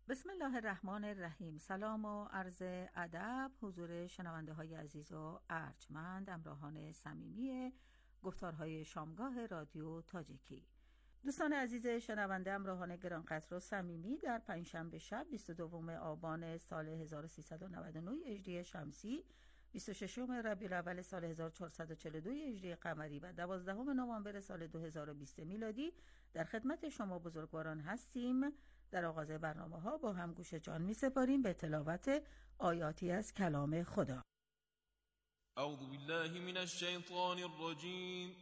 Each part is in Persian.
بسم الله الرحمن الرحیم. سلام و عرض ادب حضور شنونده های عزیز و ارجمند، همراهان صمیمی گفتارهای شامگاه رادیو تاجیکی. دوستان عزیز شنونده، همراهان گرانقدر و صمیمی، در پنجشنبه شب 22 آبان سال 1399 هجری شمسی، 26 ربیع الاول سال 1442 هجری قمری و 12 نوامبر سال 2020 میلادی در خدمت شما بزرگواران هستیم. در آغاز برنامه ها با هم گوش جان می سپاریم به تلاوت آیاتی از کلام خدا. اعوذ بالله من الشیطان الرجیم.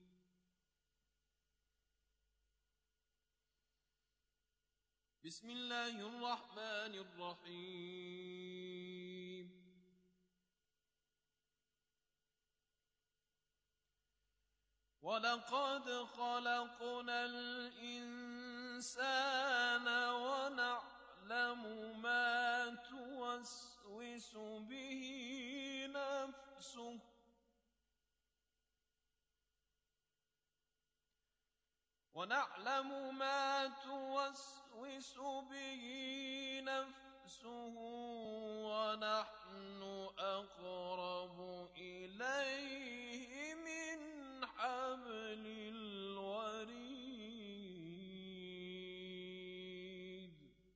بسم الله الرحمن الرحیم. ولقد خلقنا الإنسان ونعلم ما توسوس به نفسه ونحن أقرب إليه من حبل الوريد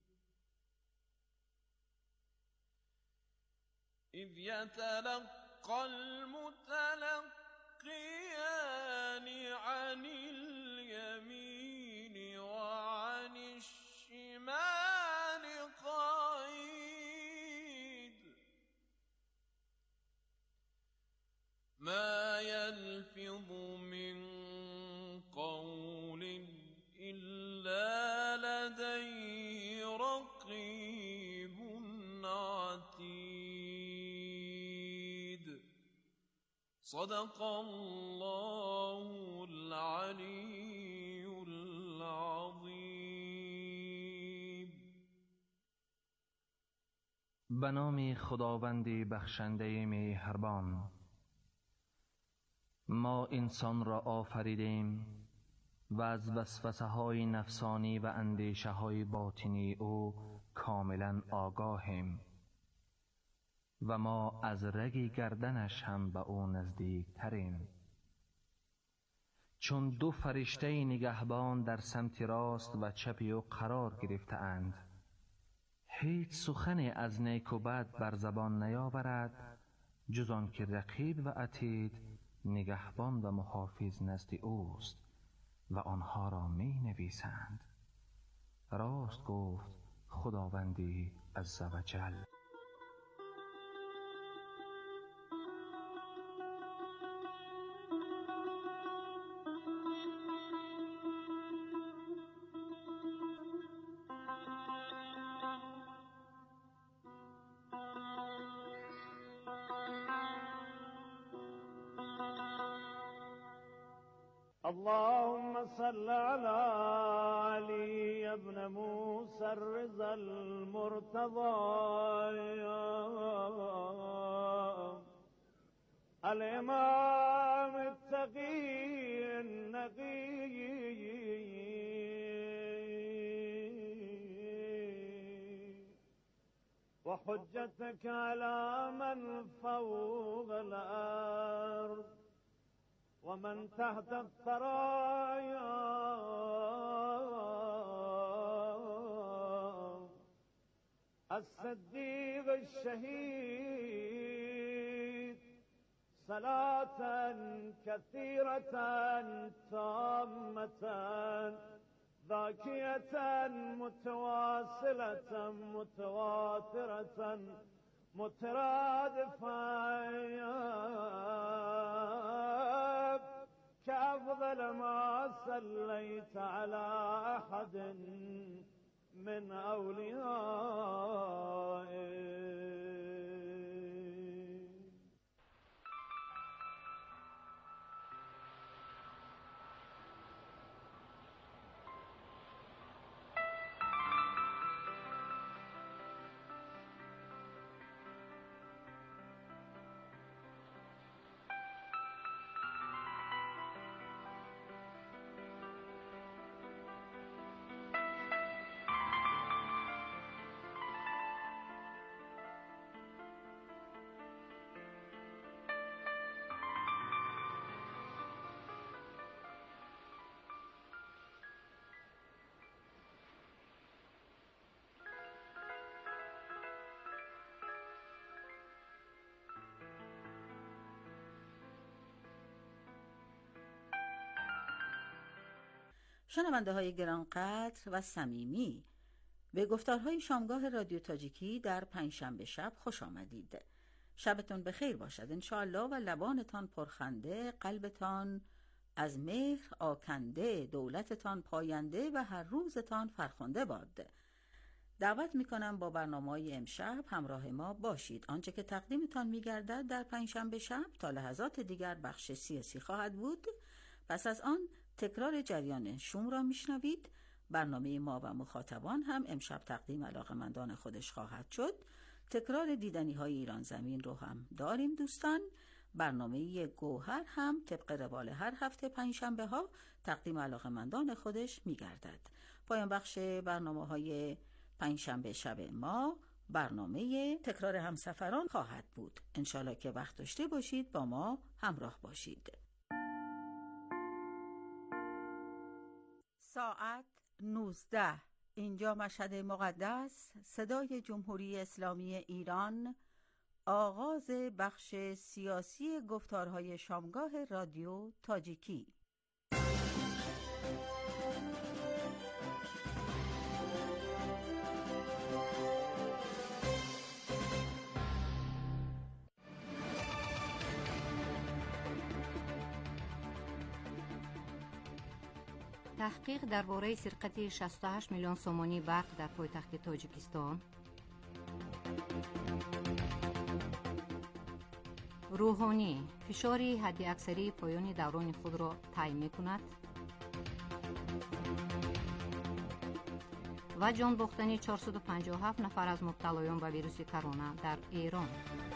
إذ يتلقى المتلقيان عن اليمين وعن الشمال قعيد ما يلفظ من قول إلا لديه رقيب عتيد. صدق الله العلي العظیم. به نام خداوند بخشنده مهربان. ما انسان را آفریدیم و از وسوسه های نفسانی و اندیشه های باطنی او کاملا آگاهیم و ما از رگ گردنش هم به او نزدیک تریم. چون دو فرشته نگهبان در سمت راست و چپ او قرار گرفته اند، هیچ سخن از نیک و بد بر زبان نیاورد جز آن که رقیب و عتید نگهبان و محافظ نزد اوست و آنها را می نویسند. راست گفت خداوندی عزوجل. اللهم صل على علي ابن موسى الرضا المرتضى الإمام التقي النقي وحجتك على من فوق الأرض ومن تحت الثرايا الصديق الشهيد صلاة كثيرة تامة ذاكية متواصلة متواترة مترادفة كأفضل ما صليت على أحد من أوليائك. شنونده های گرانقدر و صمیمی، به گفتارهای شامگاه رادیو تاجیکی در پنجشنبه شب خوش آمدید. شبتون بخیر باشد انشاءالله و لبانتان پرخنده، قلبتان از مهر آکنده، دولتتان پاینده و هر روزتان فرخنده باد. دعوت میکنم با برنامه‌های امشب همراه ما باشید. آنچه که تقدیمتان میگردد در پنجشنبه شب تا لحظات دیگر بخش سیاسی خواهد بود. پس از آن تکرار جریان شوم را میشنوید. برنامه ما و مخاطبان هم امشب تقدیم علاقه‌مندان خودش خواهد شد. تکرار دیدنی های ایران زمین رو هم داریم دوستان. برنامه گوهر هم طبق روال هر هفته پنجشنبه ها تقدیم علاقه‌مندان خودش میگردد. پایان بخش برنامه های پنجشنبه شب ما برنامه تکرار همسفران خواهد بود. انشالله که وقت داشته باشید با ما همراه باشید. ساعت 19 اینجا مشهد مقدس، صدای جمهوری اسلامی ایران، آغاز بخش سیاسی گفتارهای شامگاه رادیو تاجیکی. تحقیق درباره سرقت 68 میلیون سومانی برق در پایتخت تاجیکستان. روحانی فشاری حداکثری پایان دوران خود را تعیین می‌کند و جان باختن 457 نفر از مبتلایان به ویروس کرونا در ایران.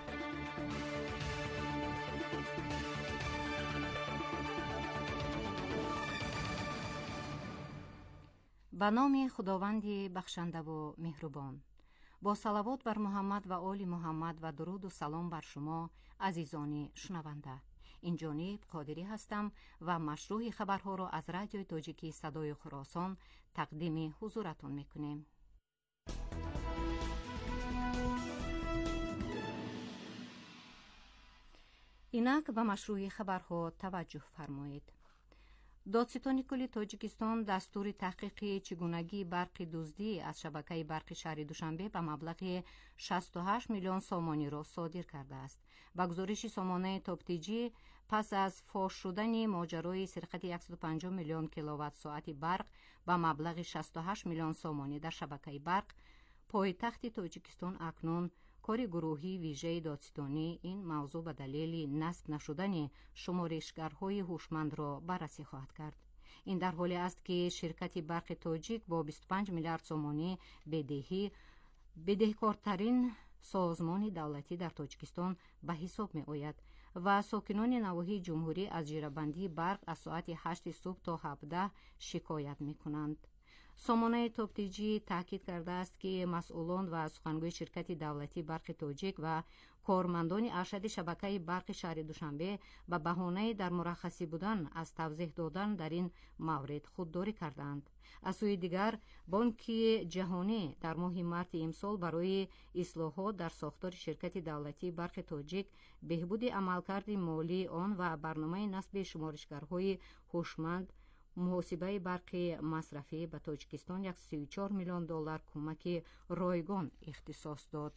به نام خداوند بخشنده و مهربان. با صلوات بر محمد و آل محمد و درود و سلام بر شما عزیزان شنونده. این جانب قادری هستم و مشروع خبرها را از رادیو تاجیکی صدای خراسان تقدیم حضورتون میکنیم. اینک به مشروع خبرها توجه فرمایید. دادستان کل تاجیکستان دستور تحقیق چگونگی برق دزدی از شبکه برق شهر دوشنبه به مبلغ 68 میلیون سومانی را صادر کرده است. با گزارش سامانه تاپتیجی پس از فاش شدن ماجرای سرقت 150 میلیون کیلووات ساعت برق به مبلغ 68 میلیون سومانی در شبکه برق، پایتخت تاجیکستان اکنون کار گروهی ویژه دادستانی این موضوع به دلیل نصب نشدن شمارشگرهای هوشمند را بررسی خواهد کرد. این در حالی است که شرکت برق تاجیک با 25 میلیارد سومانی بدهکارترین سازمان دولتی در تاجیکستان به حساب می آید و ساکنان نواحی جمهوری از جیره‌بندی برق از ساعت 8 صبح تا 17 شکایت می کنند. سامانه تاپتیجی تاکید کرده است که مسئولان و سخنگوی شرکت دولتی برق تاجیک و کارمندان ارشد شبکه برق شهر دوشنبه به بهانه در مرخصی بودن از توضیح دادن در این مورد خودداری کردند. از سوی دیگر بانک جهانی در ماه مارس امسال برای اصلاحات در ساختار شرکت دولتی برق تاجیک، بهبود عملکرد مالی آن و برنامه نصب شمارشگرهای هوشمند محاسبه برق مصرفی به تاجیکستان 34 میلیون دلار کمک رایگان اختصاص داد.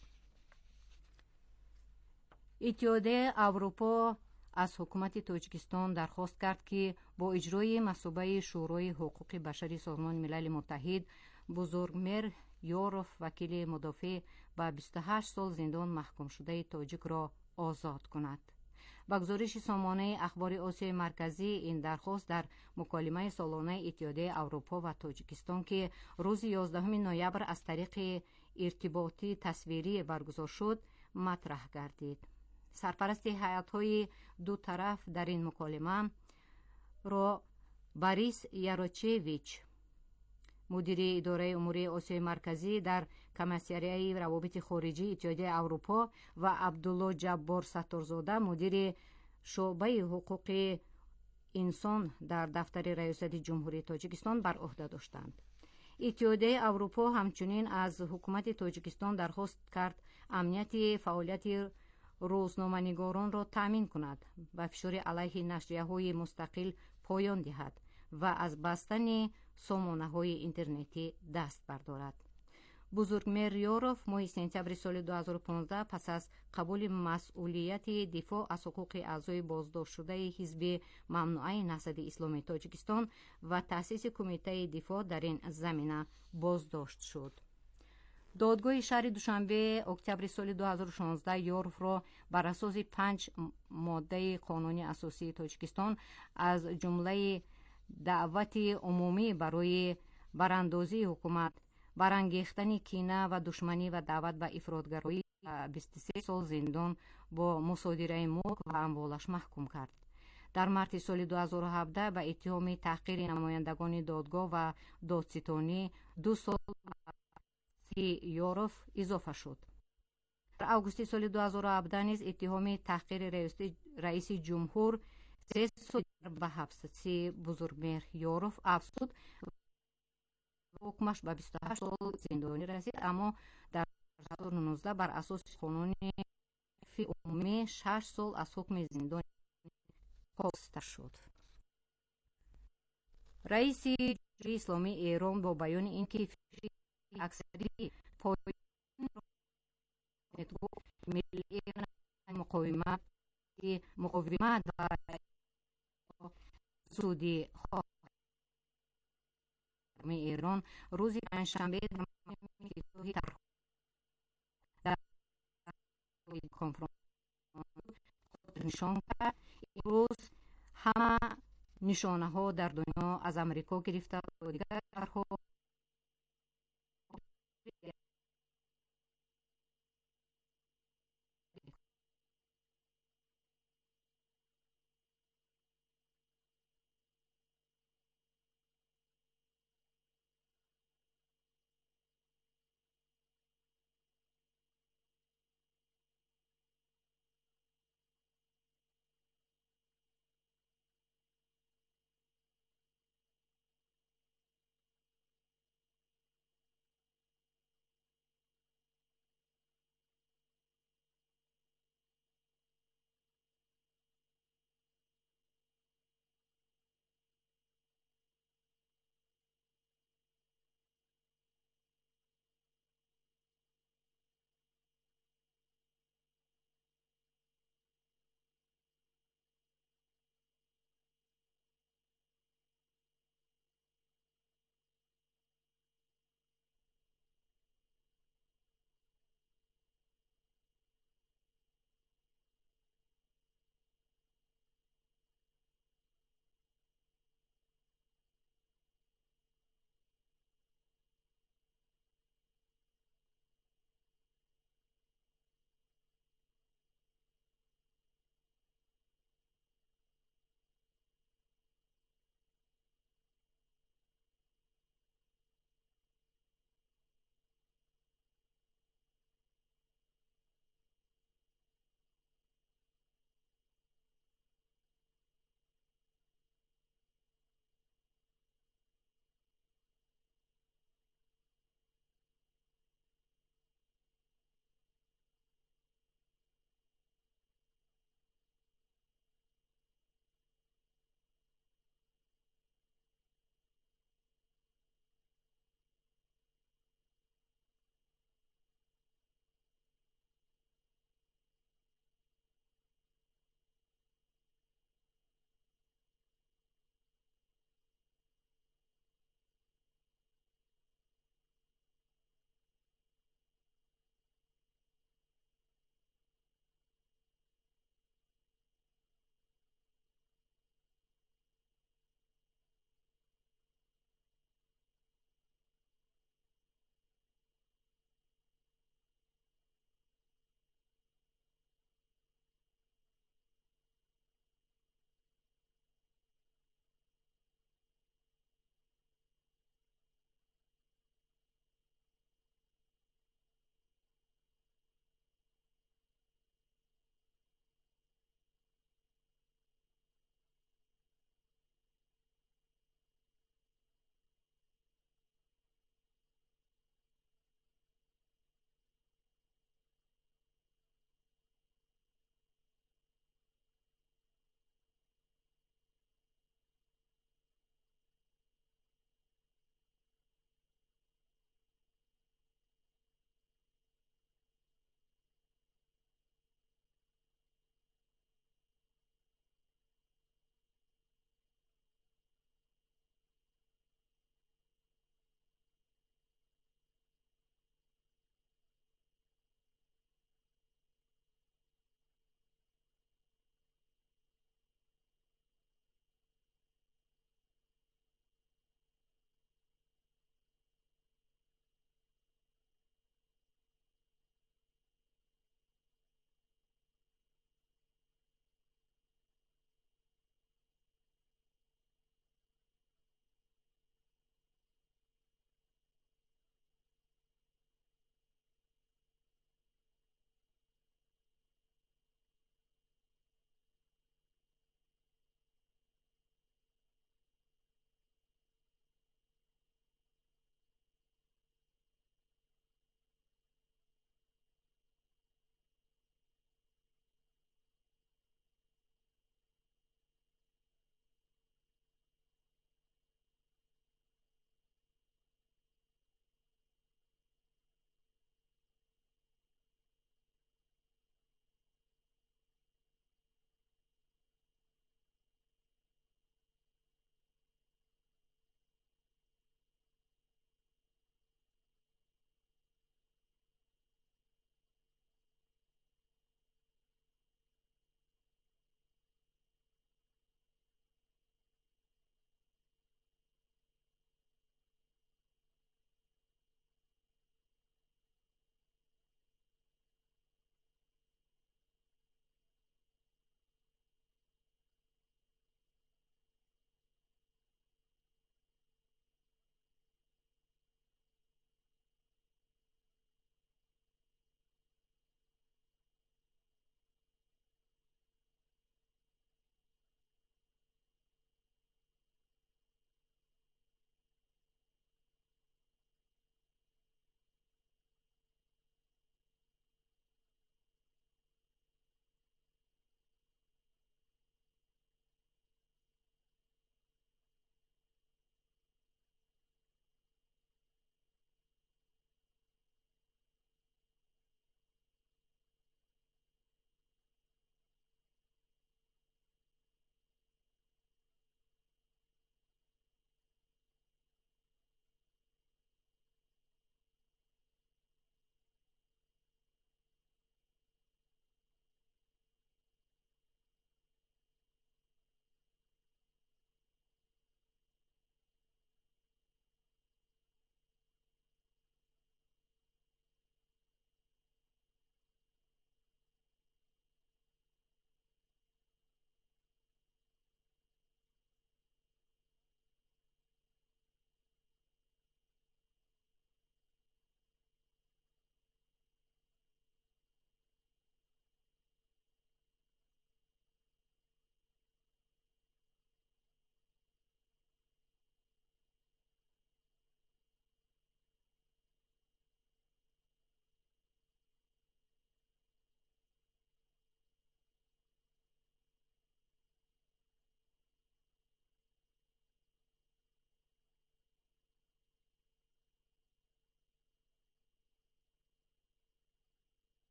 اتحادیه اروپا از حکومت تاجیکستان درخواست کرد که با اجرای مصوبه شورای حقوق بشری سازمان ملل متحد بزرگمیر یوروف وکیل مدافع به 28 سال زندان محکوم شده تاجیک را آزاد کند. با گزارش سامانه اخبار آسیای مرکزی، این درخواست در مکالمه سالانه اتحادیه اروپا و تاجیکستان که روز 11 نوامبر از طریق ارتباطی تصویری برگزار شد مطرح گردید. سرپرست هیئت‌های دو طرف در این مکالمه را باریس یاروچویچ، مدیر اداره امور آسیای مرکزی در کمیسیون روابط خارجی اتحادیه اروپا و عبدالله جبار ستارزاده، مدیر شعبه حقوق انسان در دفتر ریاست جمهوری تاجیکستان بر عهده داشتند. اتحادیه اروپا همچنین از حکومت تاجیکستان درخواست کرد امنیت فعالیت روزنامه‌نگاران را تامین کند و فشار علیه نشریه‌های مستقل پایان دهد و از بستن сомонаҳои интернетӣ даст бардорад. бузургмер ёров моҳи сентябри соли 2015 пас аз қабули масъулияти дифоъ аз ҳуқуқи аъзои боздоштшудаи ҳизби мамнуъаи насади исломии Тоҷикистон ва таъсиси кумитаи дифоъ дар ин замина боздошт шуд. додгоҳи шаҳри душанбе октябри соли 2016 ёровро бар асоси 5 моддаи қонуни асосии Тоҷикистон аз ҷумлаи даъвати умумӣ барои барандозии ҳукумат, барангехтани кина ва душманӣ ва даъват ба ифротгароӣ 23 сол зиндон бо мусодираи мулк ва амволаш маҳкум кард. дар марти соли 2017 ба иттиҳоми таҳқири намояндагони додгоҳ ва додситонӣ 2 сол ёров изофа шуд. дар августи соли 2017 низ иттиҳоми таҳқири раиси ҷумҳур 3 сол ба ҳабси бузургмер ёров афзуд. ҳукмаш ба 28 сол зиндонӣ расид, аммо дар 2019 бар асоси қонуни умумӣ 6 сол аз ҳукми зиндон хоста шуд. раиси ҷумҳурии исломии Эрон бо баёни ин ки аксари муқовимат ва суди Эрон рӯзи панҷшанбе нишон кард. имрӯз ҳама нишонаҳо дар дунё аз амрико гирифта дигар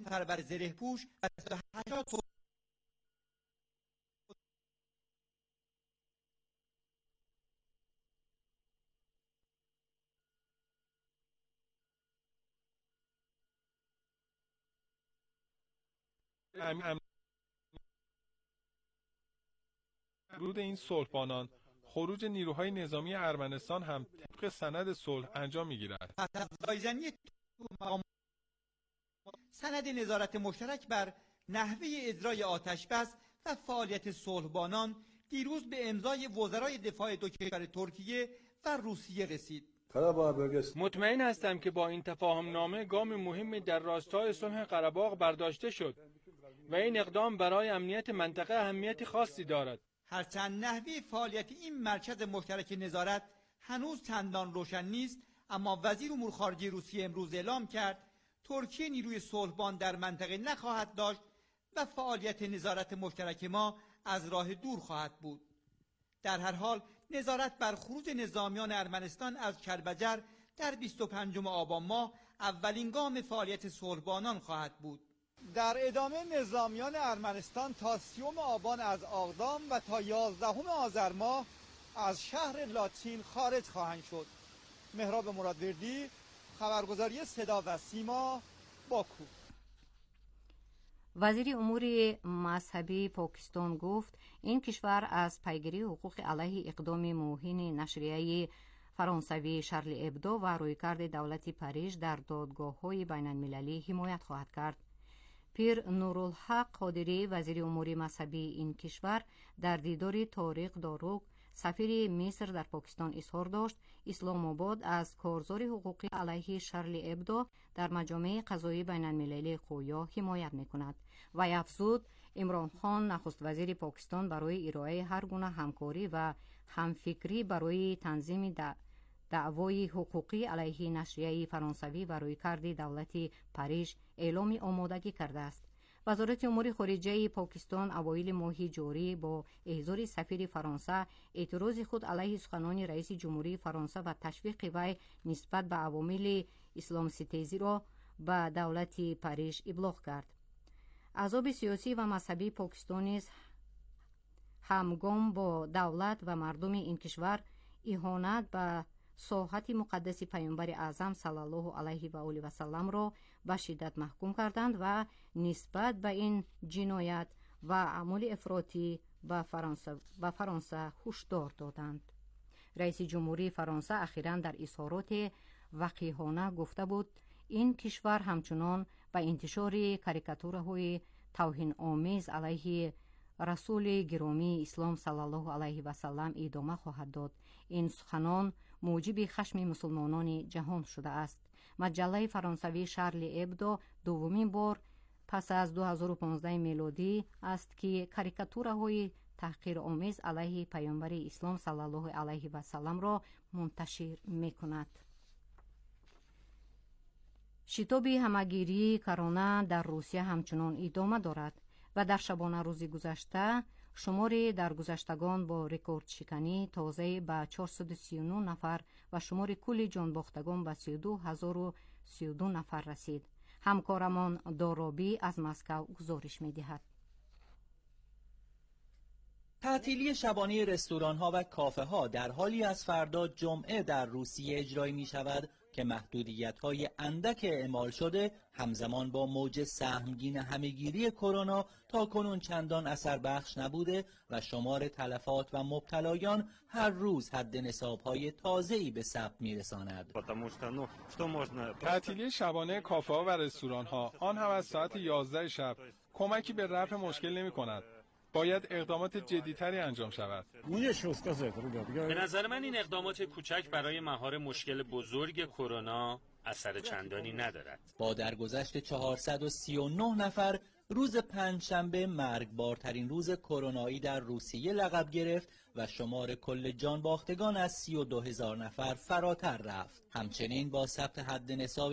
نفر بر زره پوش و 180 ورود این صلحبانان خروج نیروهای نظامی ارمنستان هم طبق سند صلح انجام می‌گیرد. پس از رایزنی سند نظارت مشترک بر نحوه اجرای آتش‌بس و فعالیت صلحبانان دیروز به امضای وزرای دفاع دو کشور ترکیه و روسیه رسید. مطمئن هستم که با این تفاهم نامه گام مهمی در راستای صلح قره‌باغ برداشته شد و این اقدام برای امنیت منطقه اهمیت خاصی دارد. هرچند نحوه فعالیت این مرکز مشترک نظارت هنوز چندان روشن نیست، اما وزیر امور خارجه روسیه امروز اعلام کرد ترکیه نیروی صلحبان در منطقه نخواهد داشت و فعالیت نظارت مشترک ما از راه دور خواهد بود. در هر حال نظارت بر خروج نظامیان ارمنستان از کلبجر در 25 آبان ماه اولین گام فعالیت صلحبانان خواهد بود. در ادامه نظامیان ارمنستان تا 30 آبان از آقدام و تا 11 آذر ماه از شهر لاچین خارج خواهند شد. مهراب مرادوردی، خبرگزاری صدا و سیما، باکو. وزیر امور مذهبی پاکستان گفت این کشور از پیگیری حقوق علیه اقدام موهین نشریه فرانسوی شارلی ابدو و رویکرد دولت پاریژ در دادگاه‌های بین‌المللی حمایت خواهد کرد. پیر نورالحق قادری وزیر امور مذهبی این کشور در دیدار طارق داروق سفیر مصر در پاکستان اظهار داشت اسلام آباد از کارزار حقوقی علیه شارلی ابدو در مجامع قضایی بین‌المللی قویا حمایت می‌کند و افزود عمران خان نخست وزیر پاکستان برای ارائه هر گونه همکاری و همفکری برای تنظیم دعوای حقوقی علیه نشریه فرانسوی و رویکرد دولت پاریژ اعلام آمادگی کرده است. وزارت امور خارجه پاکستان اوایل ماه جاری با احضار سفیر فرانسه اعتراض خود علیه سخنان رئیس جمهوری فرانسه و تشویق وی نسبت به عوامل اسلام ستیزی را به دولت پاریژ ابلاغ کرد. احزاب سیاسی و مذهبی پاکستانی همگام با دولت و مردم این کشور اهانت به ساحت مقدس پیامبر اعظم صلی الله علیه و آله و سلم را به شدت محکوم کردند و نسبت به این جنایت و اعمال افراطی به فرانسه هشدار دادند. رئیس جمهوری فرانسه اخیراً در اظهارات وقیحانه گفته بود این کشور همچنان به انتشار کاریکاتورهای توهین آمیز علیه رسول گرامی اسلام صلی الله علیه و سلم ادامه خواهد داد. این سخنان موجب خشم مسلمانان جهان شده است. مجله فرانسوی شارلی ابدو دومین بار پس از 2015 میلادی است که کاریکاتورهای تحقیرآمیز علیه پیامبر اسلام صلی الله علیه و سلم را منتشر می‌کند. شتاب همه‌گیری کرونا در روسیه همچنان ادامه دارد و در شبانه روز گذشته شمار درگذشتگان با رکورد شکنی تازه به 439 نفر و شمار کل جان باختگان به 32032 نفر رسید. همکارمان دارابی از مسکو گزارش می‌دهد. تعطیلی شبانه رستوران‌ها و کافه‌ها در حالی از فردا جمعه در روسیه اجرایی می‌شود که محدودیت‌های اندک اعمال شده همزمان با موج سهمگین همه‌گیری کرونا تاکنون چندان اثر بخش نبوده و شمار تلفات و مبتلایان هر روز حد نصاب‌های تازه‌ای به ثبت می‌رساند. تعطیلی شبانه کافه‌ها و رستوران‌ها آن هم از ساعت 11 شب کمکی به رفع مشکل نمی‌کند. باید اقدامات جدی‌تری انجام شود. به نظر من این اقدامات کوچک برای مهار مشکل بزرگ کرونا اثر چندانی ندارد. با درگذشت 439 نفر روز پنجشنبه مرگبارترین روز کرونایی در روسیه لقب گرفت و شمار کل جان باختگان از 32000 نفر فراتر رفت. همچنین با ثبت حد نصاب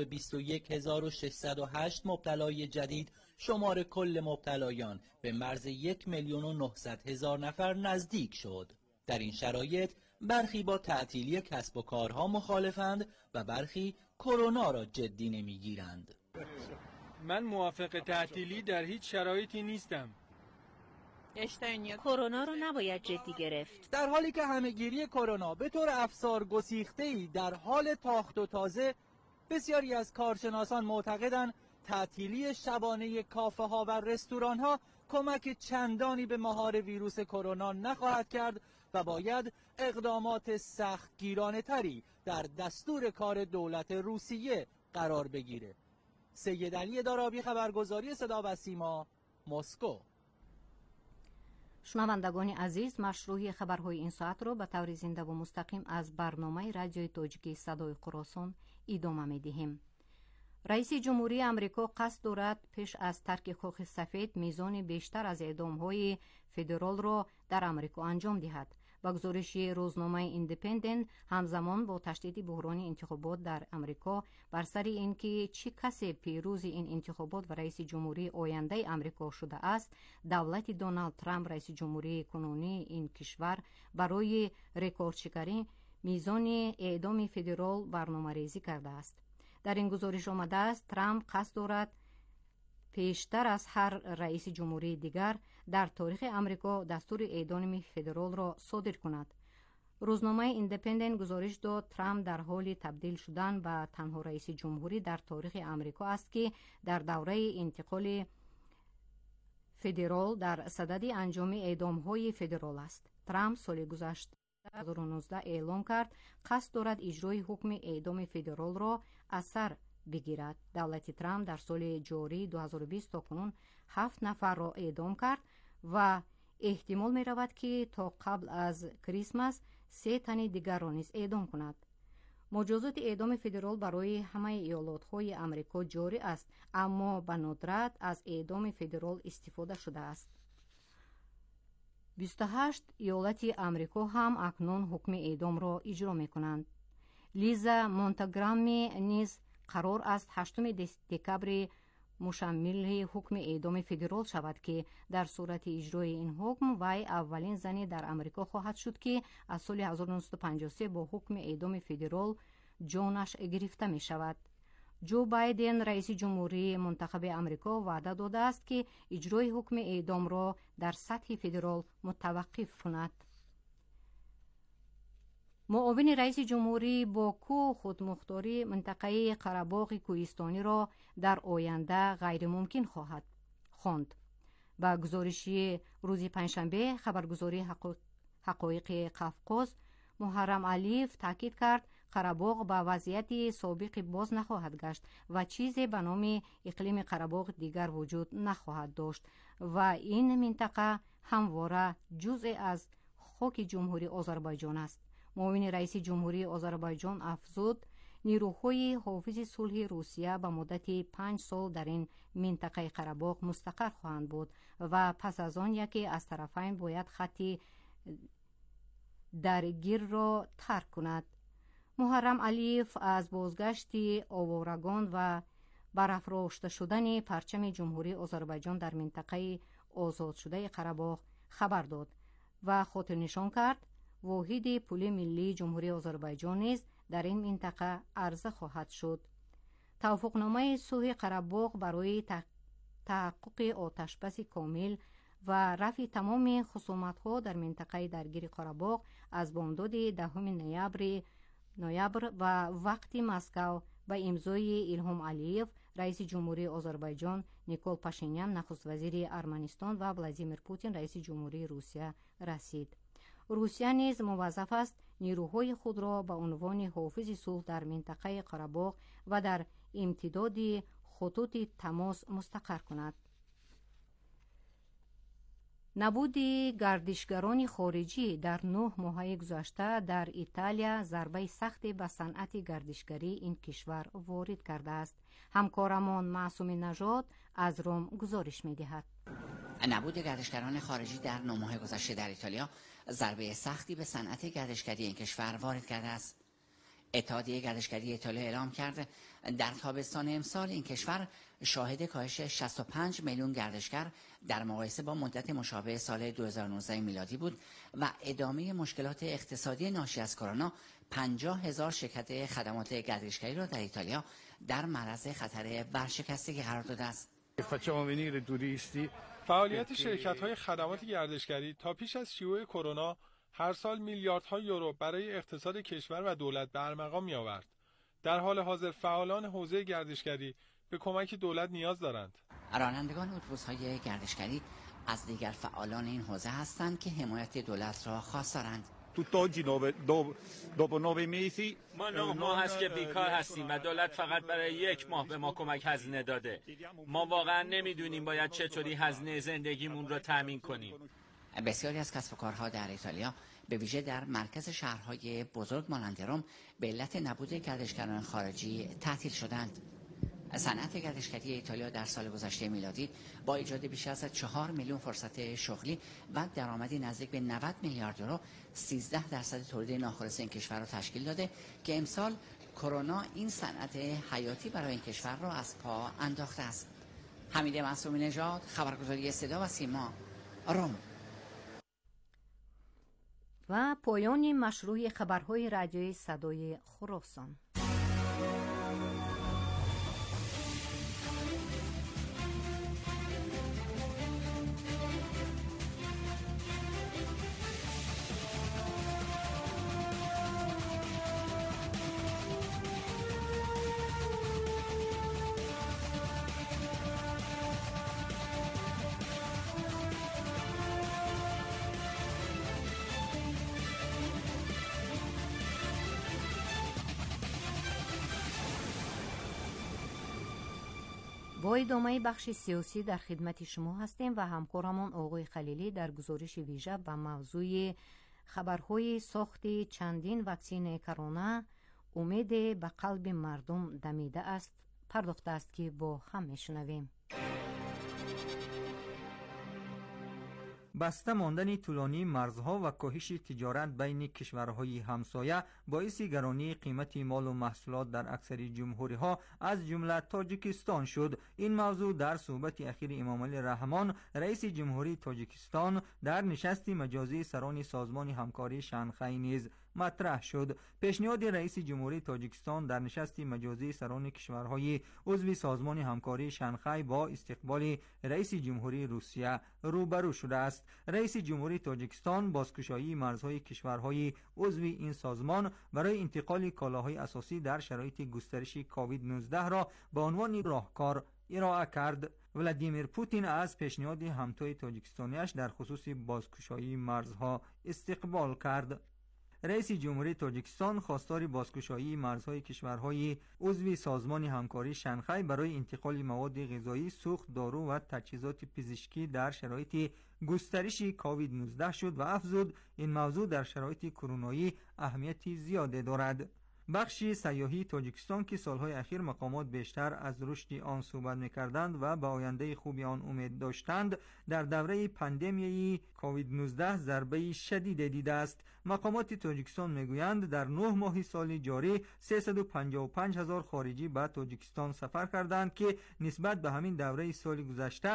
21608 مبتلای جدید شمار کل مبتلایان به مرز 1,900,000 نفر نزدیک شد. در این شرایط برخی با تعطیلی کسب و کارها مخالفند و برخی کرونا را جدی نمیگیرند. من موافق تعطیلی در هیچ شرایطی نیستم. کرونا رو نباید جدی گرفت. در حالی که همهگیری کرونا به طور افسار گسیخته‌ای در حال تاخت و تازه، بسیاری از کارشناسان معتقدند تعطیلی شبانه کافه ها و رستوران ها کمک چندانی به مهار ویروس کرونا نخواهد کرد و باید اقدامات سختگیرانه تری در دستور کار دولت روسیه قرار بگیره. سید علی دارابی، خبرگزاری صدا و سیما، مسکو. شنوندگان عزیز، مشروع خبرهای این ساعت را به طور زنده و مستقیم از برنامه رادیوی تاجیکی صدای خراسان ادامه می‌دهیم. رئیس جمهوری آمریکا قصد دارد پیش از ترک کاخ سفید میزان بیشتر از اعدام‌های فدرال را در آمریکا انجام دهد. با گزارش روزنامه ایندیپندنت، همزمان با تشدید بحران انتخابات در آمریکا بر سر اینکه چه کسی پیروز این انتخابات و رئیس جمهوری آینده آمریکا شده است، دولت دونالد ترامپ رئیس جمهوری کنونی این کشور برای رکوردشکنی میزان اعدام فدرال برنامه‌ریزی کرده است. در این گزارش آمده است ترامپ قصد دارد پیشتر از هر رئیس جمهوری دیگر در تاریخ آمریکا دستور اعدام فدرال را صادر کند. روزنامه ایندیپندنت گزارش داد ترامپ در حال تبدیل شدن به تنها رئیس جمهوری در تاریخ آمریکا است که در دوره انتقال فدرال در صدد انجام اعدام‌های فدرال است. ترامپ سال گذشته 2019 اعلام کرد قصد دارد اجرای حکم اعدام فدرال را از سر بگیرد. دولت ترامپ در سال جاری 2020 تا کنون 7 نفر را اعدام کرد و احتمال می رود که تا قبل از کریسمس 3 تن دیگر را نیز اعدام کند. مجازات اعدام فدرال برای همه ایالت‌های آمریکا جاری است، اما به ندرت از اعدام فدرال استفاده شده است. 28 ایالت آمریکا هم اکنون حکم اعدام را اجرا می کنند. لیزا مونتگرامی نیز قرار است 8 دکبر مشمل حکم اعدام فدرال شود که در صورت اجرای این حکم وی اولین زنی در آمریکا خواهد شد که از سال 1953 با حکم اعدام فدرال جانش گرفته می شود. جو بایدن رئیس جمهوری منتخب آمریکا وعده داده است که اجرای حکم اعدام را در سطح فدرال متوقف کند. معاون رئیس جمهوری باکو خودمختاری منطقه قره‌باغ کوهستانی را در آینده غیر ممکن خواهد خواند. با گزارش روز پنجشنبه خبرگزاری حقایق قفقاز، محرم علیف تاکید کرد قره‌باغ با وضعیت سابق باز نخواهد گشت و چیزی به نام اقلیم قره‌باغ دیگر وجود نخواهد داشت و این منطقه همواره جزء از خاک جمهوری آذربایجان است. معاون رئیس جمهوری آذربایجان افزود نیروهای حافظ صلح روسیه به مدت 5 سال در این منطقه قره‌باغ مستقر خواهند بود و پس از آن یکی از طرفین باید خط درگیر را ترک کند. محرم علیف از بازگشت آوارگان و برافراشته شدن پرچم جمهوری آذربایجان در منطقه آزاد شده قره‌باغ خبر داد و خاطر نشان کرد واحد پول ملی جمهوری آذربایجان نیز در این منطقه عرضه خواهد شد. توافقنامه صلح قره‌باغ برای تحقق آتشبس کامل و رفع تمام خصومت‌ها در منطقه درگیر قره‌باغ از بامداد 10 نوامبر و وقت مسکو به امضای ایلهام علیف رئیس جمهوری آذربایجان، نیکول پاشینیان نخست وزیر ارمنستان و ولادیمیر پوتین رئیس جمهوری روسیه رسید. روسیه نیز موظف است نیروهای خود را به عنوان حافظ صلح در منطقه قره‌باغ و در امتداد خطوط تماس مستقر کند. نبود گردشگران خارجی در 9 ماه گذشته در ایتالیا ضربه سختی به صنعت گردشگری این کشور وارد کرده است. همکارمان معصوم نژاد از روم گزارش می‌دهد. نبود گردشگران خارجی در 9 ماه گذشته در ایتالیا ضربه سختی به صنعت گردشگری این کشور وارد کرده است. اتحادیه گردشگری ایتالیا اعلام کرد در تابستان امسال این کشور شاهد کاهش 65 میلیون گردشگر در مقایسه با مدت مشابه سال 2019 میلادی بود و ادامه مشکلات اقتصادی ناشی از کرونا 50,000 شرکت خدمات گردشگری را در ایتالیا در معرض خطر ورشکستگی قرار داده است. فعالیت شرکت‌های خدمات گردشگری تا پیش از شیوع کرونا هر سال میلیاردها یورو برای اقتصاد کشور و دولت به ارمغان می‌آورد. در حال حاضر فعالان حوزه گردشگری به کمک دولت نیاز دارند. رانندگان اتوبوس‌های گردشگری از دیگر فعالان این حوزه هستند که حمایت دولت را خواستارند. ما 9 ماه است که بیکار هستیم و دولت فقط برای 1 ماه به ما کمک هزینه داده. ما واقعا نمیدونیم باید چطوری هزینه زندگیمون رو تامین کنیم. بسیاری از کسب و کارها در ایتالیا به ویژه در مرکز شهرهای بزرگ مانند روم به علت نبود گردشگران خارجی تعطیل شدند. صنعت گردشگری ایتالیا در سال گذشته میلادی با ایجاد بیش از 4 میلیون فرصت شغلی و درآمدی نزدیک به 90 میلیارد یورو 13% تولید ناخالص این کشور را تشکیل داده که امسال کرونا این صنعت حیاتی برای این کشور را از پا انداخته است. حمید معصومی نژاد، خبرگزاری صدا و سیما، روم. و پایان مشروع خبرهای رادیوی صدای خراسان. با ادامه بخش سیاسی در خدمت شما هستیم و همکارمان آقای خلیلی در گزارش ویژه و موضوع خبرهای ساخت چندین واکسن کرونا امید به قلب مردم دمیده است پرداخته است که با هم میشنویم. بسته ماندن طولانی مرزها و کاهش تجارت بین کشورهای همسایه باعث گرانی قیمت مال و محصولات در اکثر جمهوری‌ها از جمله تاجیکستان شد. این موضوع در صحبت اخیر امام علی رحمان رئیس جمهوری تاجیکستان در نشست مجازی سران سازمان همکاری شانگهای نیز مطرح شد. پیشنهاد رئیس جمهوری تاجیکستان در نشست مجازی سران کشورهای عضو سازمان همکاری شانگهای با استقبال رئیس جمهوری روسیه روبرو شده است. رئیس جمهوری تاجیکستان بازگشایی مرزهای کشورهای عضو این سازمان برای انتقال کالاهای اساسی در شرایط گسترش کووید 19 را به عنوان راهکار ارائه کرد. ولادیمیر پوتین از پیشنهاد همتای تاجیکستانیش در خصوص بازگشایی مرزها استقبال کرد. رئیس جمهوری تاجیکستان خواستار بازگشایی مرزهای کشورهای عضو سازمان همکاری شانگهای برای انتقال مواد غذایی، سوخت، دارو و تجهیزات پزشکی در شرایط گسترش کووید 19 شد و افزود این موضوع در شرایط کرونایی اهمیتی زیاده دارد. بخش سیاحی تاجیکستان که سالهای اخیر مقامات بیشتر از رشد آن صحبت می‌کردند و به آینده خوب آن امید داشتند، در دوره پاندمی کووید 19 ضربه شدید دیده است. مقامات تاجیکستان میگویند در 9 ماه سال جاری 355,000 خارجی به تاجیکستان سفر کردند که نسبت به همین دوره سال گذشته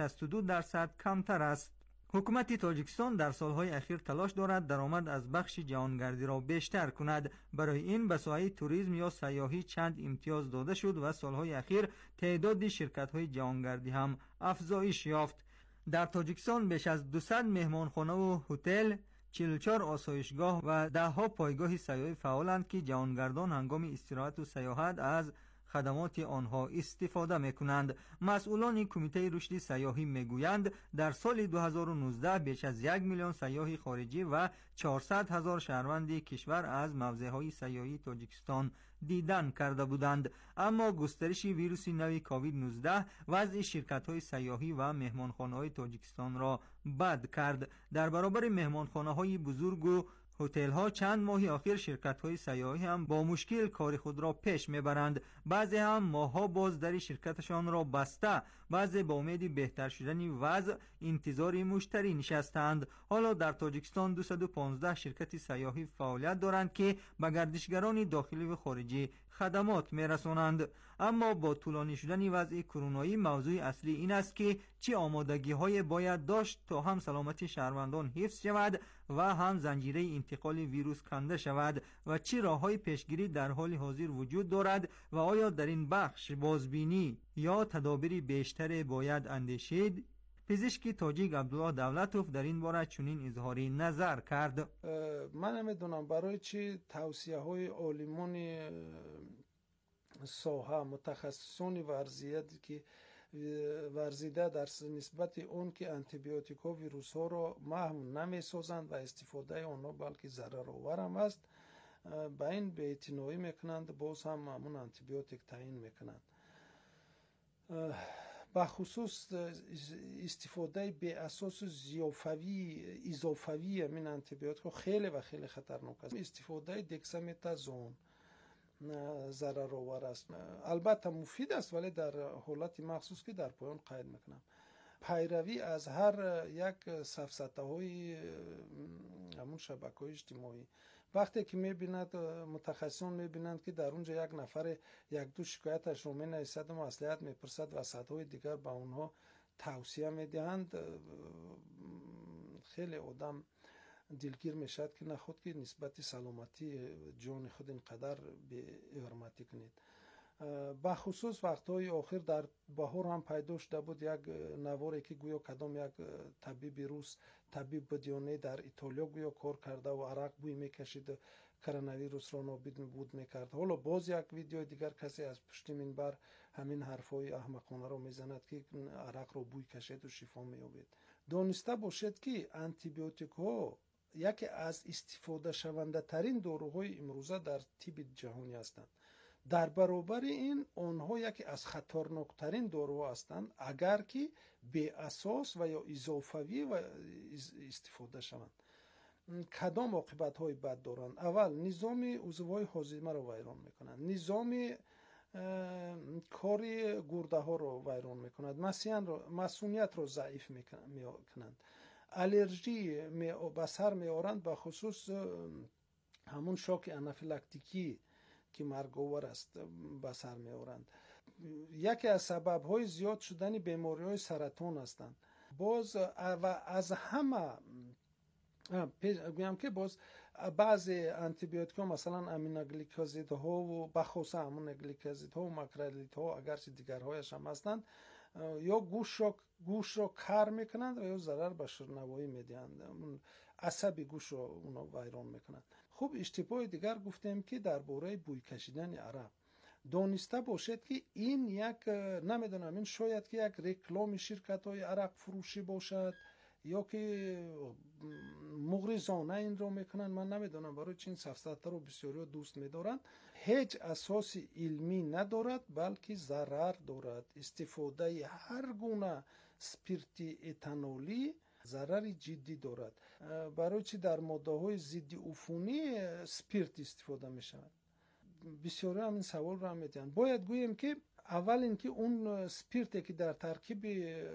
62% کمتر است. حکومت تاجیکستان در سالهای اخیر تلاش دارد درآمد از بخش جهانگردی را بیشتر کند. برای این به ساحه توریسم یا سیاحی چند امتیاز داده شد و سالهای اخیر تعداد شرکت‌های جهانگردی هم افزایش یافت. در تاجیکستان بیش از 200 مهمانخانه و هتل، 44 آسایشگاه و 10 پایگاه سیاحی فعالند که جهانگردان هنگام استراحت و سیاحت از خدمات آنها استفاده می‌کنند. مسئولان کمیته رشد سیاحی میگویند در سال 2019 بیش از 1 میلیون سیاح خارجی و 400,000 شهروند کشور از موضع‌های سیاحی تاجیکستان دیدن کرده بودند. اما گسترش ویروس نو کووید 19 وضع شرکت‌های سیاحی و مهمانخانه‌های تاجیکستان را بد کرد. در برابر مهمانخانه‌های بزرگ و هتل‌ها چند ماه اخیر شرکت‌های سیاحی هم با مشکل کار خود را پیش می‌برند. بعضی هم ماه‌ها باز در شرکتشان را بسته، بعضی با امید بهتر شدن وضع انتظار مشتری نشستند. حالا در تاجیکستان 215 شرکت سیاحی فعالیت دارند که به گردشگران داخلی و خارجی خدمات می‌رسانند. اما با طولانی شدن وضع کرونایی موضوع اصلی این است که چه آمادگی‌های باید داشت تا هم سلامت شهروندان حفظ شود و هم زنجیره انتقال ویروس کنده شود و چه راه‌های پیشگیری در حال حاضر وجود دارد و آیا در این بخش بازبینی یا تدابیر بیشتر باید اندیشید؟ پزشک تاجیک عبدالله دولتوف در این باره چنین اظهار نظر کرد. من نمیدونم برای چی توصیه های عالمان ساحه متخصصان ورزیدی که ورزیده در نسبت اون که انتیبیوتیک ها ویروس ها را محو نمی سازند و استفاده آنها بلکه ضرر آور هم است، به این بی‌اعتنایی میکنند، باز هم همون انتیبیوتیک تعیین میکنند. بخصوص استفاده به اساس اضافی من انتیبیوتیک خیلی و خیلی خطرناک است. استفاده دکسامتازون ضرر آور است، البته مفید است ولی در حالت مخصوص که در پایان قید میکنم. پیروی از هر یک سفسطه های همون شبکه های اجتماعی، وقتی که میبیند متخصصان میبینند که در اونجا یک نفر یک دو شکایتش رو مینویسد و مصلحت میپرسد و صدهای دیگر به اونها توصیه میدهند، خیلی آدم دلگیر میشد که نخود که نسبت سلامتی جان خود اینقدر به حرمتی کنید. بخصوص وقتهای آخر در بهار هم پیدا شده بود یک نواری که گویا کدام یک طبیب روس، طبیب بدیانه در ایتالیا گویا کار کرده و عرق بوی میکشید، کرونا ویروس را نابود بود میکرد. حالا باز یک ویدیو دیگر کسی از پشت منبر همین حرفای احمقانه را میزند که عرق را بوی کشید و شفا مییابید. دانسته باشید که انتیبیوتیک ها یکی از استفاده شونده ترین داروهای امروزه در طب جهانی هستند. در برابر این آنها یکی از خطرناکترین داروها هستند اگر که به اساس و یا اضافی و استفاده شوند. کدام عاقبت های بد دارند؟ اول نظام عضوهای هاضمه را ویران میکنند، نظام کاری گرده ها را ویران میکنند، مسئولیت را ضعیف میکنند، الرژی به سر میارند، به خصوص همون شوک انافیلاکتیکی که مرگاور است به سر میارند. یکی از سبب های زیاد شدن بیماری های سرطان هستند. باز و از همه بگم که باز بعضی انتیبیوتیک ها مثلا امینوگلیکوزید ها و بخصوص امینوگلیکوزید ها و ماکرولیت ها اگرچه دیگرهایش هم هستند، یا گوش را کر میکنند و یا ضرر به شنوایی میدهند، عصب گوش را اونا ویران میکنند. خب اشتباه دیگر گفتیم که درباره بوی کشیدن عرق، دانسته باشید که این یک نمیدونم این شاید که یک رکلام شرکت های عرق فروشی باشد یا که مغرضانه این رو میکنن، من نمیدونم برای چین سفسطه رو بسیاری دوست میدارن. هیچ اساس علمی ندارد بلکه ضرر دارد. استفاده هر گونه سپیرت اتانولی ضرر جدی دارد. برای چی در ماده های ضد عفونی سپیرت استفاده میشود؟ بسیاری هم این سوال رو هم میدن. باید گوییم که اول اینکه اون سپیرتی که در ترکیب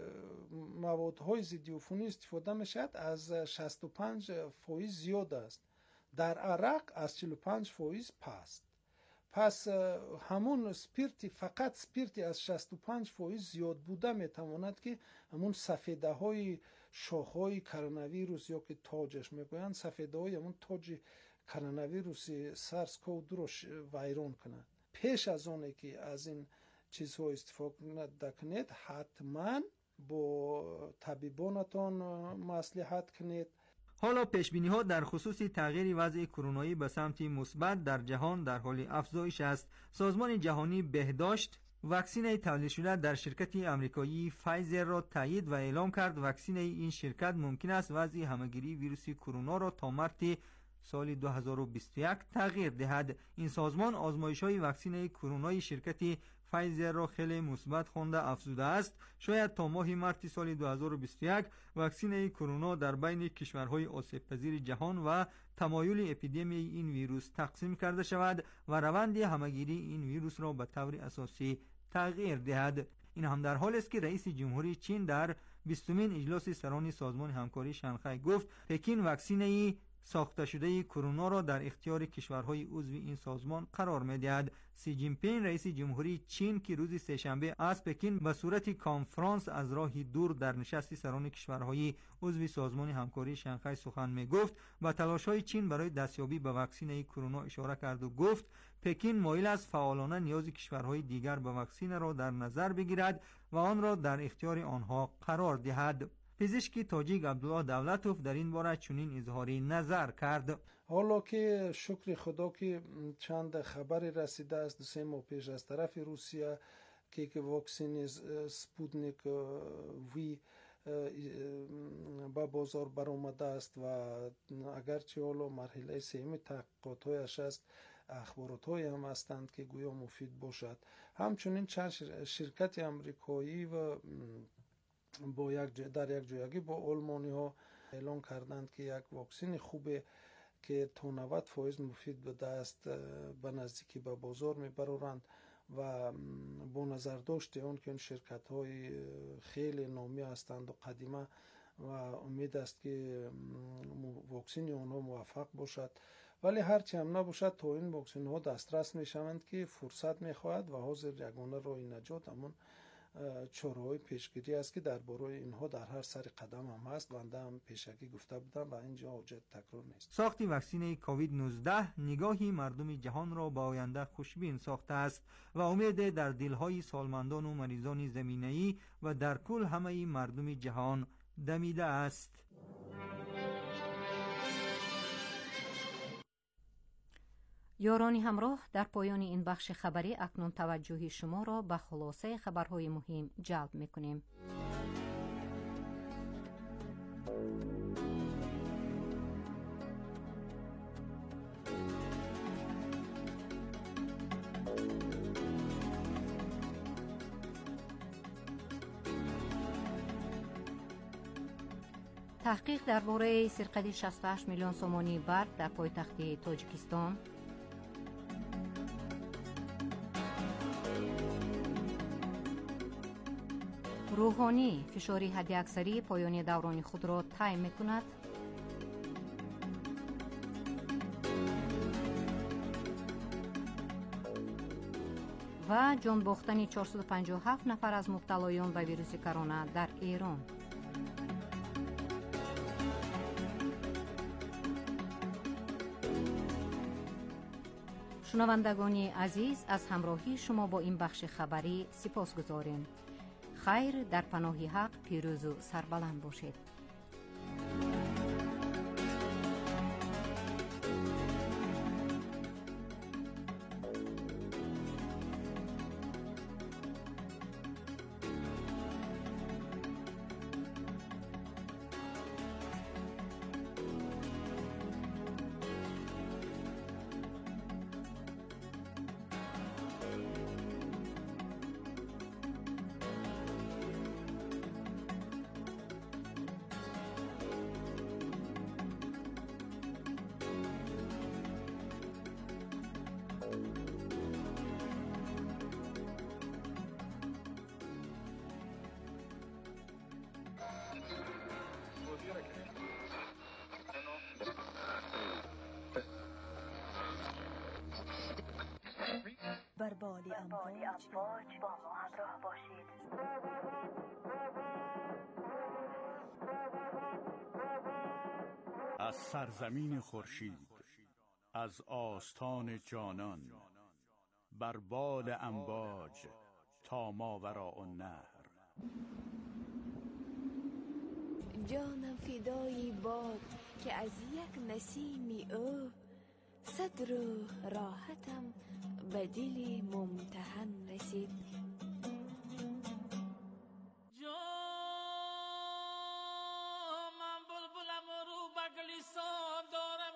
موادهای ضد عفونی استفاده میشد از 65% زیاد است، در عرق از 45% پست. پس همون سپیرتی، فقط سپیرتی از 65% زیاد بوده میتواند که همون سفیده های شاخ های کرونا ویروس یا که تاجش میگویند، سفیده های همون تاج کرونا ویروس سارس کو 2 رو ویران کنند. پیش از اونه که از این چیزها استفاده کنید حتما با طبیبانتان مصلحت کنید. حالا پیشبینی ها در خصوص تغییر وضع کرونایی به سمت مثبت در جهان در حال افزایش است. سازمان جهانی بهداشت واکسن تولید شده در شرکت آمریکایی فایزر را تایید و اعلام کرد. واکسن این شرکت ممکن است وضع همهگیری ویروس کرونا را تا مارس سال 2021 تغییر دهد. این سازمان آزمایش‌های واکسن کرونای شرکت فایزر را خیلی مثبت خوانده افزوده است. شاید تا ماه مارس سال 2021 واکسن کرونا در بین کشورهای آسیب پذیر جهان و تمایل اپیدمی این ویروس تقسیم کرده شود و روند همهگیری این ویروس را به طور اساسی تغییر دهد. این هم در حالی است که رئیس جمهوری چین در 20مین اجلاس سران سازمان همکاری شانگهای گفت پکین واکسن ساخته شده کرونا را در اختیار کشورهای عضو این سازمان قرار می‌دهد. سی جین پینگ رئیس جمهوری چین که روز سه‌شنبه از پکین به صورت کنفرانس از راهی دور در نشست سران کشورهای عضو سازمان همکاری شانگهای سخن می‌گفت و تلاش‌های چین برای دستیابی به واکسن کرونا اشاره کرد و گفت پکین مایل است فعالانه نیاز کشورهای دیگر به واکسن را در نظر بگیرد و آن را در اختیار آنها قرار دهد. پزشک تاجیک عبدالله دولتوف در این باره چنین اظهاری نظر کرد. حالا که شکر خدا که چند خبری رسیده است 2 ماه پیش از طرف روسیه که واکسن سپوتنیک وی با بازار برآمده است و اگرچه حالا مرحله سوم تحقیقات‌هایش است، اخبارات‌های هم هستند که گویا مفید باشد. همچنین چند شرکت امریکایی و در یک جایگی با آلمانی ها اعلان کردند که یک واکسن خوبه که تا 90% مفید بوده است به نزدیکی به بازار میبرند و با نظر داشت آن که این شرکت های خیلی نامی هستند و قدیمه و امید است که واکسن آنها موفق باشد. ولی هرچی هم نباشد تا این واکسن ها دسترس میشوند که فرصت میخواهد و حاضر یگانه راه نجات همون چاره‌های پیشگیری است که درباره اینها در هر سر قدم هم هست. بنده هم پیشکی گفته بودم و اینجا حاجت تکرار نیست. ساخت واکسن کووید 19 نگاهی مردم جهان را به آینده خوشبین ساخته است و امید در دلهای سالمندان و مریضان زمینه‌ای و در کل همه مردم جهان دمیده است. یارانی همراه، در پایان این بخش خبری اکنون توجه شما را به خلاصه خبرهای مهم جلب می‌کنیم. تحقیق درباره سرقت 68 میلیون سومانی برق در پایتخت تاجیکستان. روحانی فشاری حداکثری پایان دوران خود را طی می‌کند. و جان باختن 457 نفر از مبتلایان به ویروس کرونا در ایران. شنوندگان عزیز، از همراهی شما با این بخش خبری سپاسگزاریم. خیر در پناه حق پیروز و سربلند باشید. بر بال امواج با ما همراه باشید. از سرزمین خورشید، از آستان جانان، بر بال امواج تا ماوراء النهر. جانم فدای باد که از یک نسیمی او صد روح راحتم به دل ممتحن رسید. من بلبلم و رو بگلیسان دارم،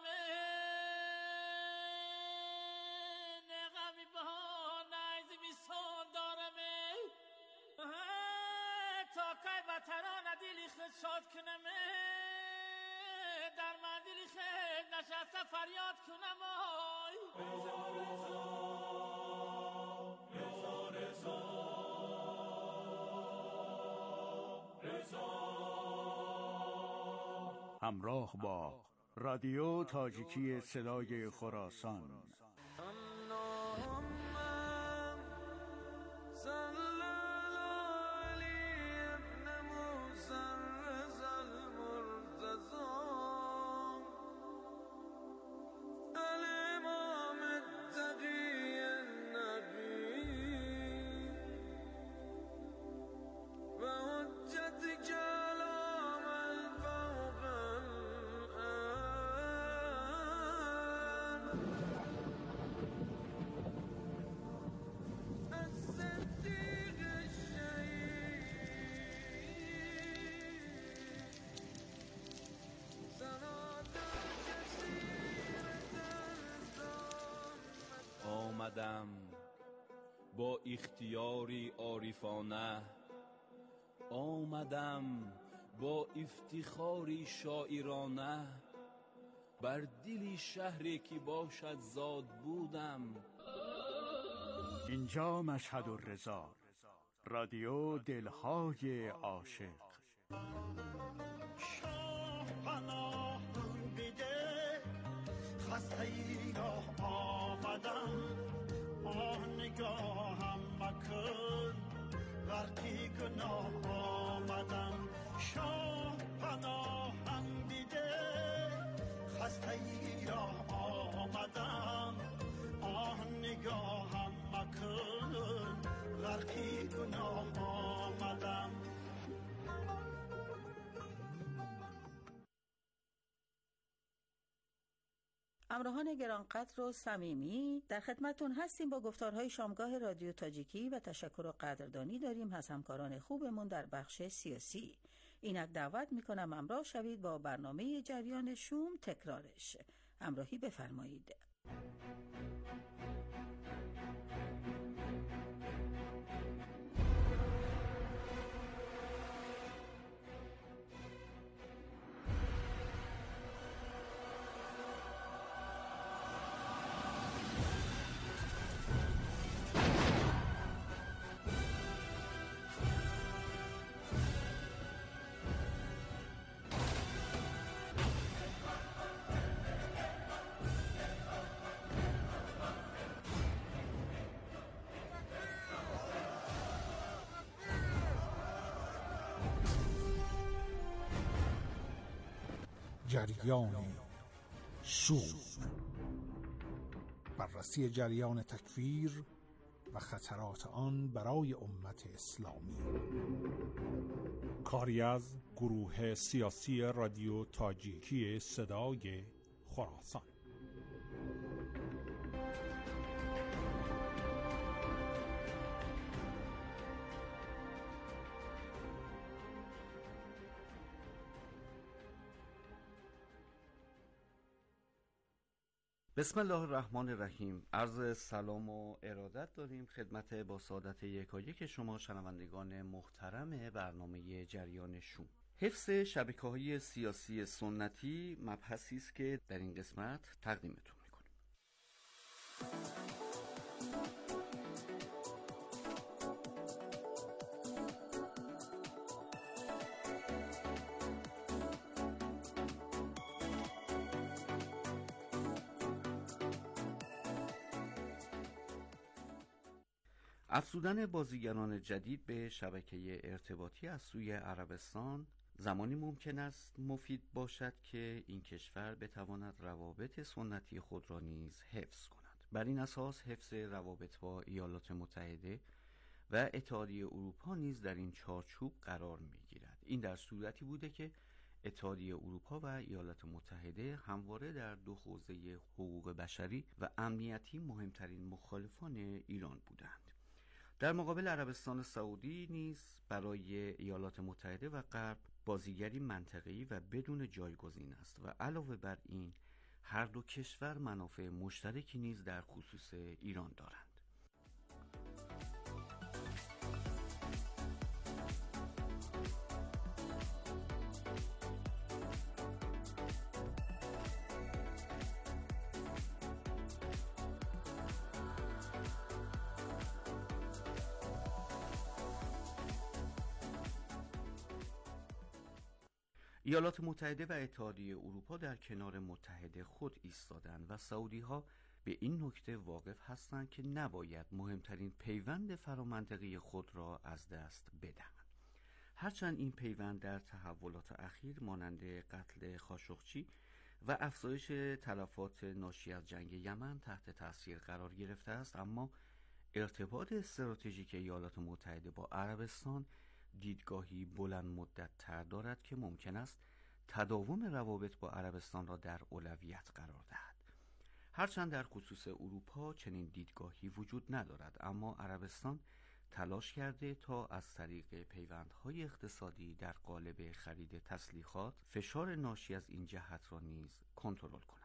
نغمی بها نیز میسان دارم، تا که به ترانه دلی خود شاد کنم، در من دلی خود نشسته فریاد کنم. همراه با رادیو تاجیکی صدای خراسان. آمدم با اختیاری عارفانه، آمدم با افتخاری شاعرانه، بر دل شهری که باشد زاد بودم. اینجا مشهد الرضا، رادیو دلهای عاشق. شاه پناه بده، خسته ای را آمدم، آه نگاهم مکن، غرقی گناه آمدم. شاه پناهم بده، خسته ای را آمدم، آه نگاهم مکن، غرقی گناه آمدم. همراهان گرانقدر و صمیمی، در خدمتتون هستیم با گفتارهای شامگاه رادیو تاجیکی و تشکر و قدردانی داریم از همکاران خوبمون در بخش سیاسی. اینک دعوت میکنم همراه شوید با برنامه جریان شوم تکرارش. همراهی بفرمایید. جریان شوم، بررسی جریان تکفیر و خطرات آن برای امت اسلامی. کاری از گروه سیاسی رادیو تاجیکی صدای خراسان. بسم الله الرحمن الرحیم. عرض سلام و ارادت داریم خدمت با سعادت یکایک شما شنوندگان محترم برنامه جریان شوم. حفظ شبکه‌های سیاسی سنتی مبحثی است که در این قسمت تقدیمتون میکنیم. افزودن بازیگران جدید به شبکه ارتباطی از سوی عربستان زمانی ممکن است مفید باشد که این کشور بتواند روابط سنتی خود را نیز حفظ کند. بر این اساس حفظ روابط با ایالات متحده و اتحادیه اروپا نیز در این چارچوب قرار می‌گیرد. این در صورتی بوده که اتحادیه اروپا و ایالات متحده همواره در دو حوزه حقوق بشری و امنیتی مهمترین مخالفان ایران بودند. در مقابل عربستان سعودی نیز برای ایالات متحده و غرب بازیگری منطقه‌ای و بدون جایگزین است و علاوه بر این هر دو کشور منافع مشترکی نیز در خصوص ایران دارند. ایالات متحده و اتحادیه اروپا در کنار متحد خود ایستادند و سعودی‌ها به این نکته واقف هستند که نباید مهمترین پیوند فرامنطقی خود را از دست بدهند. هرچند این پیوند در تحولات اخیر مانند قتل خاشقچی و افزایش تلفات ناشی از جنگ یمن تحت تاثیر قرار گرفته است، اما ارتباط استراتژیک ایالات متحده با عربستان دیدگاهی بلند مدت تر دارد که ممکن است تداوم روابط با عربستان را در اولویت قرار دهد. هرچند در خصوص اروپا چنین دیدگاهی وجود ندارد، اما عربستان تلاش کرده تا از طریق پیوندهای اقتصادی در قالب خرید تسلیحات فشار ناشی از این جهت را نیز کنترل کند.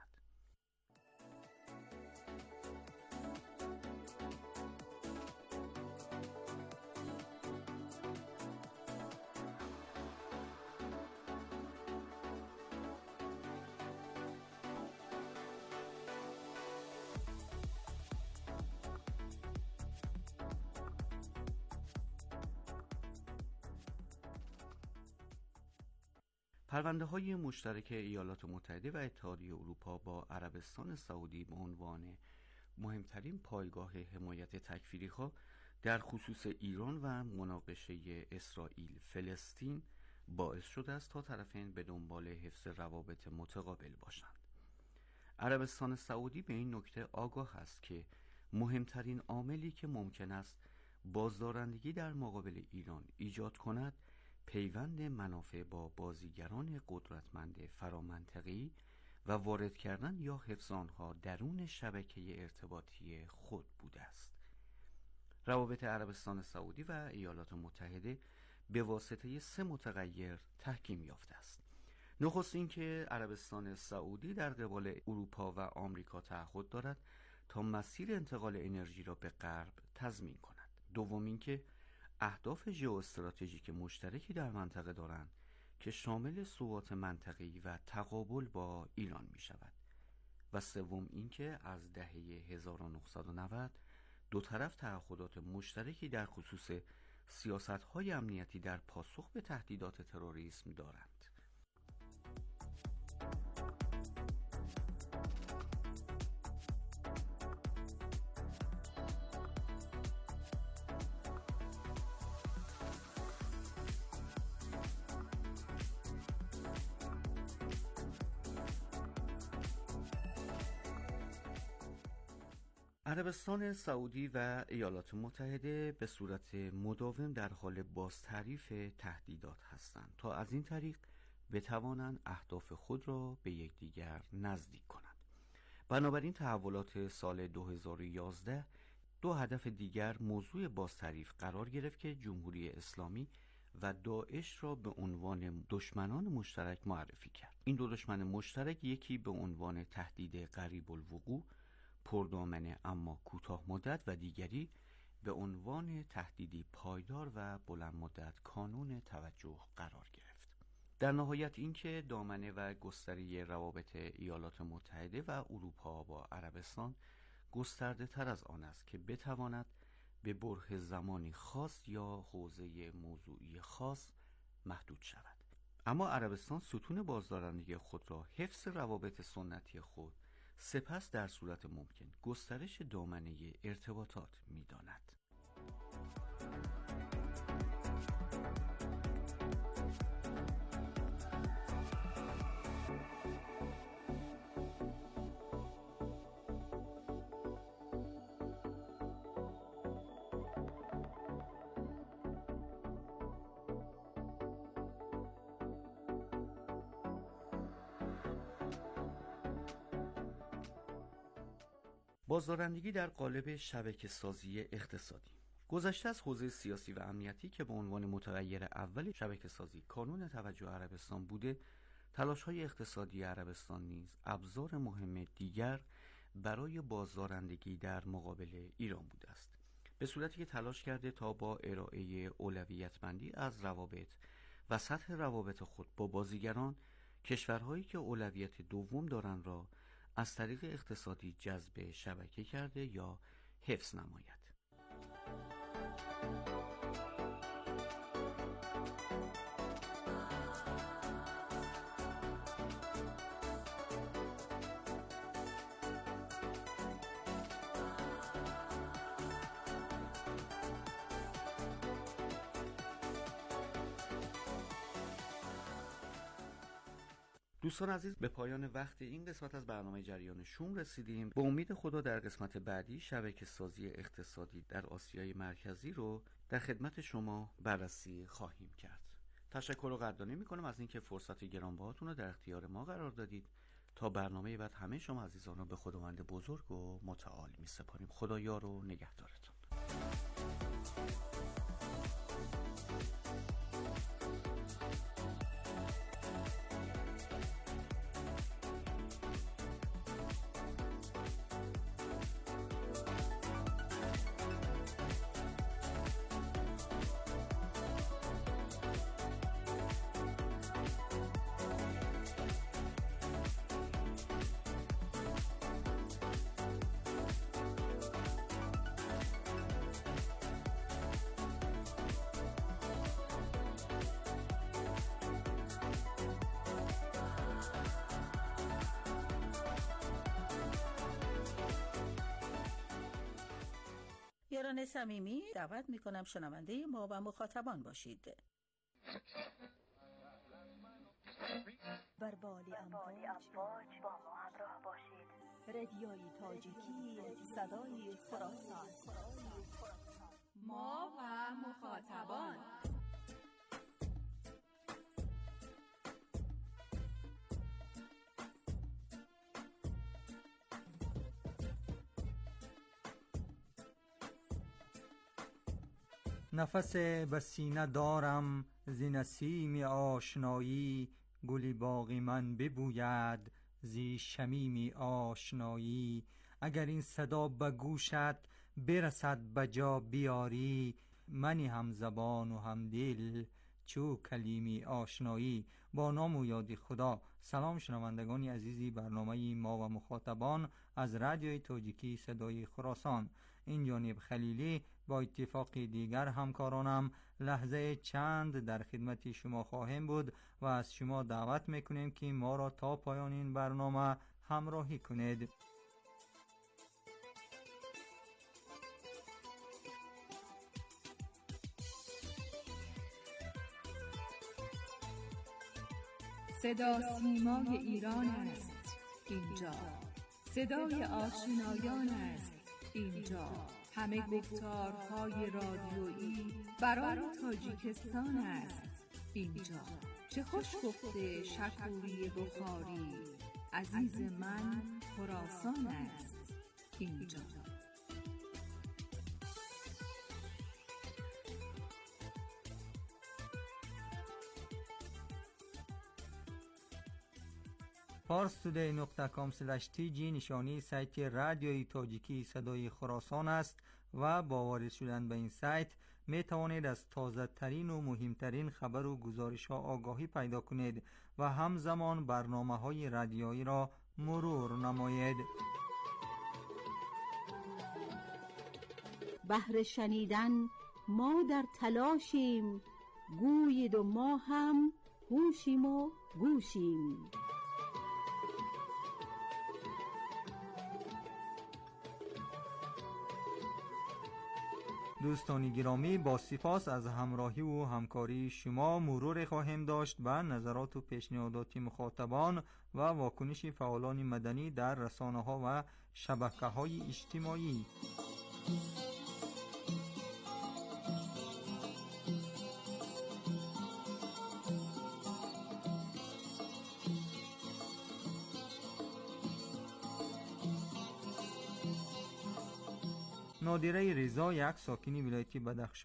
پرونده‌های مشترک ایالات متحده و اتحادیه اروپا با عربستان سعودی به عنوان مهمترین پایگاه حمایت تکفیری‌ها در خصوص ایران و مناقشه اسرائیل فلسطین باعث شده است تا طرفین به دنبال حفظ روابط متقابل باشند. عربستان سعودی به این نکته آگاه است که مهمترین عاملی که ممکن است بازدارندگی در مقابل ایران ایجاد کند پیوند منافع با بازیگران قدرتمند فرامنطقی و وارد کردن یا حفظ آنها درون شبکه ارتباطی خود بوده است. روابط عربستان سعودی و ایالات متحده به واسطه 3 متغیر تحکیم یافته است. نخست اینکه عربستان سعودی در قبال اروپا و آمریکا تعهد دارد تا مسیر انتقال انرژی را به غرب تضمین کند. دوم اینکه اهداف ژئواستراتژیک مشترکی در منطقه دارند که شامل ثبات منطقی و تقابل با ایران می شود. و سوم اینکه از دهه 1990 دو طرف تعهدات مشترکی در خصوص سیاست‌های امنیتی در پاسخ به تهدیدات تروریسم دارند. عربستان سعودی و ایالات متحده به صورت مداوم در حال بازتعریف تهدیدات هستند تا از این طریق بتوانند اهداف خود را به یکدیگر نزدیک کنند. بنابراین تحولات سال 2011 دو هدف دیگر موضوع بازتعریف قرار گرفت که جمهوری اسلامی و داعش را به عنوان دشمنان مشترک معرفی کرد. این دو دشمن مشترک، یکی به عنوان تهدید قریب الوقوع پردامنه اما کوتاه مدت و دیگری به عنوان تهدیدی پایدار و بلند مدت کانون توجه قرار گرفت. در نهایت اینکه دامنه و گستری روابط ایالات متحده و اروپا با عربستان گسترده تر از آن است که بتواند به بره زمانی خاص یا حوزه موضوعی خاص محدود شود. اما عربستان ستون بازدارندگی خود را حفظ روابط سنتی خود، سپس در صورت ممکن گسترش دامنه ارتباطات می‌داند. بازدارندگی در قالب شبکه سازی اقتصادی. گذشته از حوزه سیاسی و امنیتی که به عنوان متغیر اول شبکه سازی کانون توجه عربستان بوده، تلاش‌های اقتصادی عربستان نیز ابزار مهم دیگر برای بازدارندگی در مقابل ایران بوده است، به صورتی که تلاش کرده تا با ارائه اولویت‌بندی از روابط و سطح روابط خود با بازیگران، کشورهایی که اولویت دوم دارند را از طریق اقتصادی جذب شبکه کرده یا حفظ نماید. دوستان عزیز، به پایان وقت این قسمت از برنامه جریان شوم رسیدیم. به امید خدا در قسمت بعدی شبکه سازی اقتصادی در آسیای مرکزی رو در خدمت شما بررسی خواهیم کرد. تشکر و قدردانی میکنم از اینکه فرصت گرانبهاتون رو در اختیار ما قرار دادید. تا برنامه بعد همه شما عزیزان رو به خداوند بزرگ و متعال میسپاریم. خدا یار و نگهدارتون. یاران صمیمی، دعوت میکنم شنونده ما و مخاطبان باشید. بر بال امواج با ما همراه باشید. رادیوی تاجیکی، صدای خراسان. ما و مخاطبان. نفس به سینه دارم ز نسیم آشنایی، گلی باغی من ببوید زی شمیم آشنایی. اگر این صدا به گوشت برسد بجا بیاری، منی هم زبان و هم دل چو کلیمی آشنایی. با نام و یاد خدا. سلام شنوندگان عزیزی برنامه ما و مخاطبان از رادیوی تاجیکی صدای خراسان. این جانب خلیلی با اتفاق دیگر همکارانم لحظه چند در خدمت شما خواهیم بود و از شما دعوت میکنیم که ما را تا پایان این برنامه همراهی کنید. صدا سیمای ایران است اینجا، صدای آشنایان است اینجا، همه گفتارهای رادیویی برای تاجیکستان است اینجا. چه خوش گفته شکوری بخاری، عزیز من خراسان است اینجا. parstoday.com/tg نشانی سایت رادیوی تاجیکی صدای خراسان است و با وارد شدن به این سایت می توانید از تازه ترین و مهمترین خبر و گزارش ها آگاهی پیدا کنید و همزمان برنامه های رادیویی را مرور نمایید. بهر شنیدن ما در تلاشیم، گویید و ما هم هوشیم و گوشیم. دوستان گرامی، با سپاس از همراهی و همکاری شما مرور خواهیم داشت به نظرات و پیشنهادات مخاطبان و واکنش فعالان مدنی در رسانه‌ها و شبکه‌های اجتماعی. نادره رضا، یک ساکن ولایت بدخشان